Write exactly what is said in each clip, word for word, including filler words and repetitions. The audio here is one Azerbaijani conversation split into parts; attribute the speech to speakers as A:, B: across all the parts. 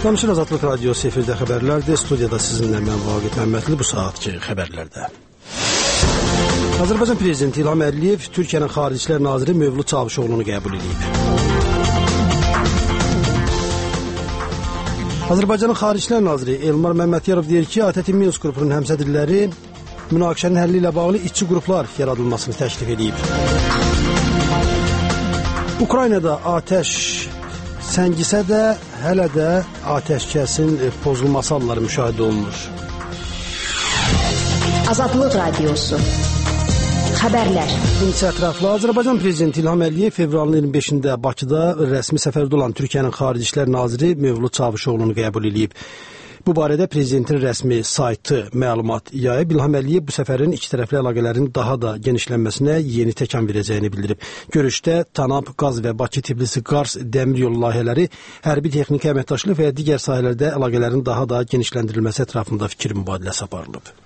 A: Danışır Azadlıq Radiosu efirdə xəbərlərdir. Studiyada sizinlə mən Vaqif Məmmədli bu saatki xəbərlərdə. Azərbaycan Prezidenti İlham Əliyev Türkiyənin Xaricilər Naziri Mövlud Çavuşoğlunu qəbul edib. Azərbaycanın Xaricilər Naziri Elmar Məmmədiyarov deyir ki, A T T Minsk qrupunun həmsədrləri münaqişənin həlli ilə bağlı işçi qruplar yaradılmasını təklif edib. Ukraynada atəş səngisə də hələ də atəşkəsin pozulması halları müşahidə olunur.
B: Azadlıq Radiosu Xəbərlər.
A: Bunun ətraflı Azərbaycan Prezidenti İlham Əliyev fevralın iyirmi beşində Bakıda rəsmi səfərdə olan Türkiyənin Xarici İşlər Naziri Mövlud Çavuşoğlunu qəbul edib. Bu barədə prezidentin rəsmi saytı məlumat yayıb. İlham Əliyev bu səfərin iki tərəfli əlaqələrin daha da genişlənməsinə yeni təkan verəcəyini bildirib. Görüşdə Tanap, Qaz və Bakı-Tbilisi-Qars dəmir yolu layihələri, hərbi texniki əməkdaşlıq və digər sahələrdə əlaqələrin daha da genişləndirilməsi ətrafında fikir mübadiləsi aparılıb.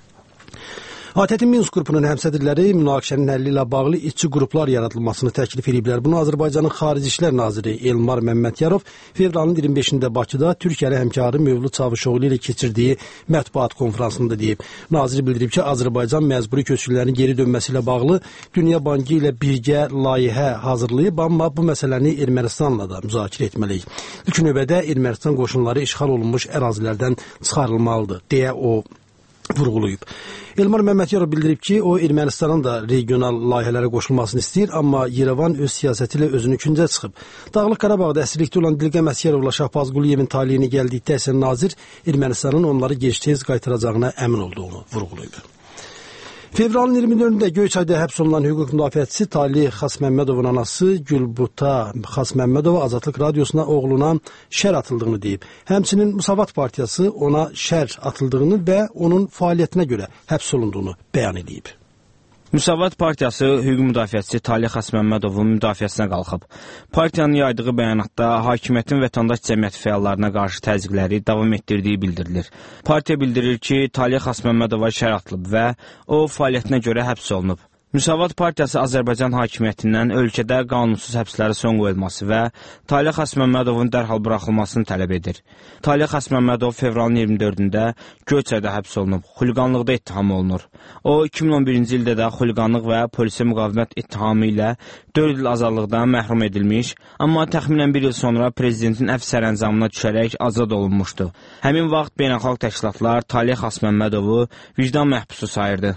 A: A T T Minsk qrupunun həmsədrləri münaqişənin həlli ilə bağlı işçi qruplar yaradılmasını təklif ediblər. Bunu Azərbaycanın Xarici İşlər Naziri Elmar Məmmədiyarov fevralın iyirmi beşində Bakıda Türkiyəli həmkarı Mövlud Çavuşoğlu ilə keçirdiyi mətbuat konfransında deyib. Nazir bildirib ki, Azərbaycan məcburi köçkünlərin geri dönməsi ilə bağlı Dünya Bankı ilə birgə layihə hazırlayıb, amma bu məsələni Ermənistanla da müzakirə etməliyik. İlk növbədə Ermənistan qoşunları işğal olunmuş ərazilərdən çıxarılmalıdır, deyə o vurğulayıb. Elmar Məmmədiyarov bildirib ki, o Ermənistanın da regional layihələrə qoşulmasını istəyir, amma Yerevan öz siyasəti ilə özünü küncə çıxıb. Dağlıq Qarabağda əsirlikdə olan Dilqəm Əsgərovla Şahbaz Quliyevin taliyini gəldikdə isə nazir Ermənistanın onları gec-tez qaytaracağına əmin olduğunu vurğulayıb. Fevralın iyirmi dördündə Göyçayda həbs olunan hüquq müdafiəçisi Talih Xasməmmədovun anası Gülbuta Xasməmmədova Azadlıq Radiosuna oğluna şər atıldığını deyib. Həmçinin Müsavat Partiyası ona şər atıldığını və onun fəaliyyətinə görə həbs olunduğunu bəyan edib.
C: Müsavat Partiyası hüquq müdafiəçisi Talih Xasməmmədovun müdafiəsinə qalxıb. Partiyanın yaydığı bəyanatda hakimiyyətin vətəndaş cəmiyyəti fəallarına qarşı təzyiqləri davam etdirdiyi bildirilir. Partiya bildirir ki, Talih Xasməmmədova şər atılıb və o fəaliyyətinə görə həbs olunub. Müsavat Partiyası Azərbaycan hakimiyyətindən ölkədə qanunsuz həbslərə son qoyulması və Talih Xasməmmədovun dərhal buraxılmasını tələb edir. Talih Xasməmmədov fevralın iyirmi dördündə Göyçayda həbs olunub, xuliqanlıqda ittiham olunur. O, iki min on birinci ildə də xuliqanlıq və polisə müqavimət ittihamı ilə dörd il azadlıqdan məhrum edilmiş, amma təxminən bir il sonra prezidentin əfv sərəncamına düşərək azad olunmuşdu. Həmin vaxt beynəlxalq təşkilatlar Talih Xasməmmədovu vicdan məhbusu sayırdı.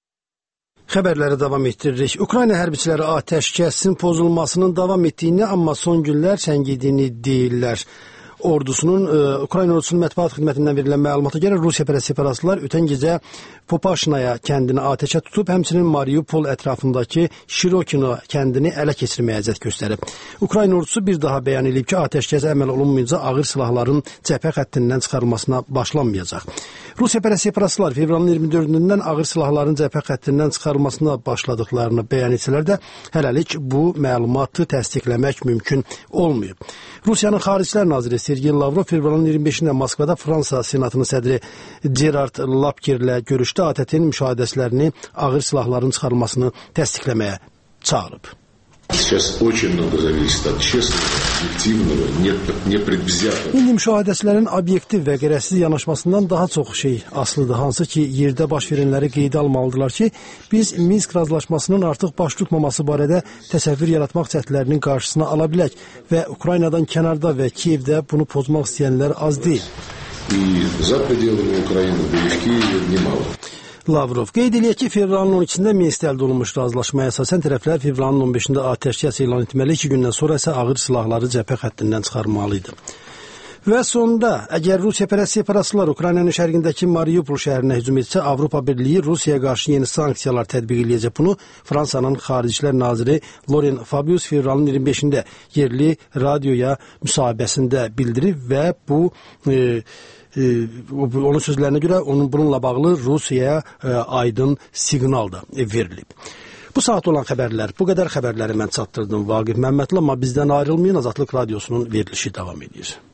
A: Xəbərləri davam etdiririk. Ukrayna hərbiçiləri atəşkəsin pozulmasının davam etdiyini, amma son günlər səngidiyini deyirlər. Ordusunun, e, Ukrayna ordusunun mətbuat xidmətindən verilən məlumata görə Rusiya pərəstseparatçılar ötən gecə Popaşnaya kəndini atəşə tutub, həmçinin Mariupol ətrafındakı Şirokino kəndini ələ keçirməyə əziyyət göstərib. Ukrayna ordusu bir daha bəyan edib ki, atəşkəsə əməl olunmayınca ağır silahların cəbhə xəttindən çıxarılmasına başlanmayacaq. Rusiya pərəstseparatçılar fevralın iyirmi dördündən ağır silahların cəbhə xəttindən çıxarılmasına başladıqlarını bəyan etsələr də, hələlik bu məlumatı təsdiqləmək mümkün olmayıb. Rusiyanın Xaricilər Naziri Sergey Lavrov fevralın iyirmi beşində Moskvada Fransa Senatının sədri Gerard Lapkerlə görüşdə A T T-nin müşahidəçilərini ağır silahların çıxarılmasını təsdiqləməyə çağırıb. İndi müşahidəçilərin obyektiv və qərəzsiz yanaşmasından daha çox şey asılıdır, hansı ki, yerdə baş verənləri qeydə almalıdırlar ki, biz Minsk razılaşmasının artıq baş tutmaması barədə təsəvvür yaratmaq cəhdlərinin qarşısına ala bilək və Ukraynadan kənarda və Kiyevdə bunu pozmaq istəyənlər az deyil. Lavrov qeyd eləyək ki, fevralın on ikisində Minskdə əldə olunmuş razılaşmaya əsasən tərəflər fevralın on beşində atəşkəs elan etməli, iki gündən sonra isə ağır silahları cəbhə xəttindən çıxarmalıydı. Və sonda, əgər Rusiya pərəstseparatçılar Ukraynanın şərqindəki Mariupol şəhərinə hücum etsə, Avropa Birliyi Rusiyaya qarşı yeni sanksiyalar tətbiq edəcək. Bunu Fransanın Xaricilər Naziri Laurent Fabius fevralın iyirmi beşində yerli radioya müsahibəsində bildirib və bu e, e, onun sözlərinə görə onun bununla bağlı Rusiyaya e, aydın siqnal da verilib. Bu saat olan xəbərlər, bu qədər xəbərləri mən çatdırdım Vaqif Məmmədli, amma bizdən ayrılmayın, Azadlıq Radiosunun verilişi davam edir.